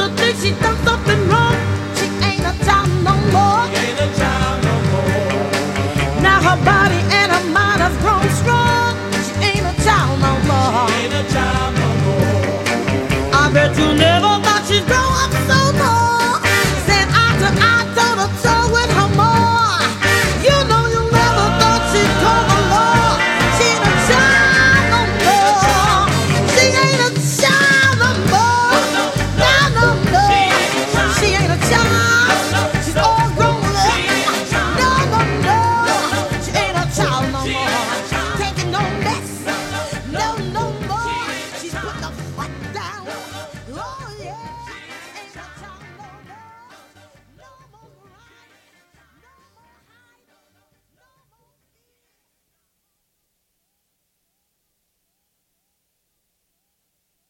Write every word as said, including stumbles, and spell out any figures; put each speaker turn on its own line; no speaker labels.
think she done something wrong. She ain't a child no more.
She ain't a child no more.
Now her body and her mind has grown strong. She ain't a child no more.
She ain't a child no more.
I bet you never